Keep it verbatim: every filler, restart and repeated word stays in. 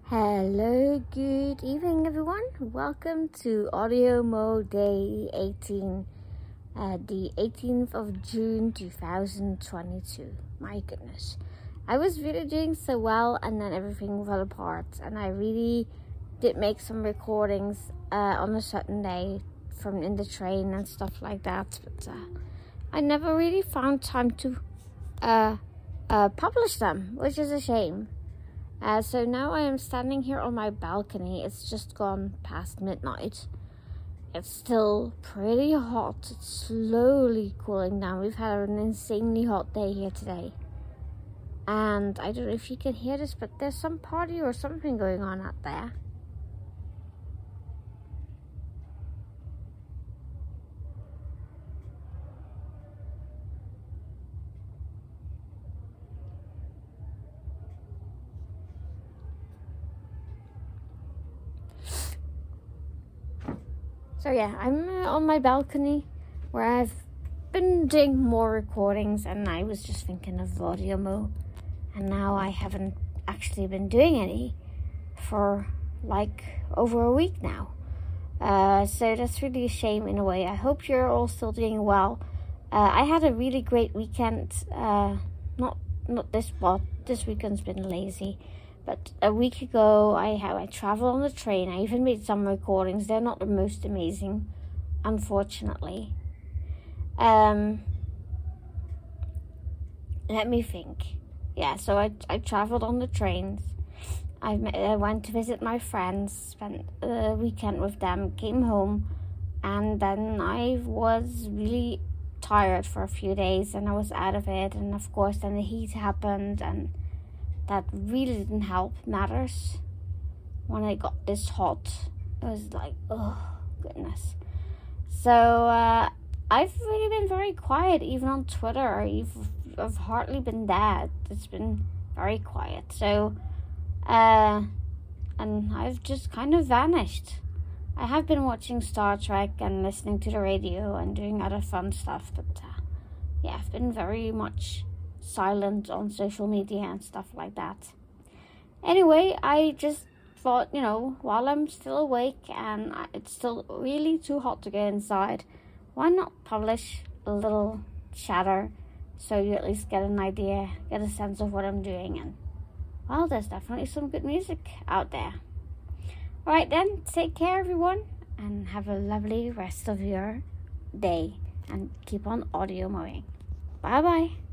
Hello, good evening everyone. Welcome to Audio Mo Day eighteen, uh, the eighteenth of June two thousand twenty-two. My goodness. I was really doing so well and then everything fell apart, and I really did make some recordings uh, on a certain day from in the train and stuff like that, but uh, I never really found time to uh, uh, publish them, which is a shame. Uh, so now I am standing here on my balcony. It's just gone past midnight. It's still pretty hot. It's slowly cooling down. We've had an insanely hot day here today. And I don't know if you can hear this, but there's some party or something going on out there. So yeah, I'm uh, on my balcony where I've been doing more recordings, and I was just thinking of Audio Mo, and now I haven't actually been doing any for like over a week now. Uh, so that's really a shame in a way. I hope you're all still doing well. Uh, I had a really great weekend. Uh, not not this well, this weekend's been lazy. But a week ago, I have I traveled on the train. I even made some recordings. They're not the most amazing, unfortunately. Um, let me think. Yeah, so I I traveled on the trains. I, I went to visit my friends, spent the weekend with them, came home, and then I was really tired for a few days, and I was out of it. And of course, then the heat happened, and that really didn't help matters. When I got this hot, it was like, oh, goodness. So, uh, I've really been very quiet, even on Twitter. I've, I've hardly been there. It's been very quiet. So, uh, and I've just kind of vanished. I have been watching Star Trek and listening to the radio and doing other fun stuff, but, uh, yeah, I've been very much silent on social media and stuff like that. Anyway, I just thought, you know, while I'm still awake and it's still really too hot to go inside, why not publish a little chatter so you at least get an idea, get a sense of what I'm doing. And well, there's definitely some good music out there. Alright then, take care everyone, and have a lovely rest of your day, and keep on audio mowing. Bye bye.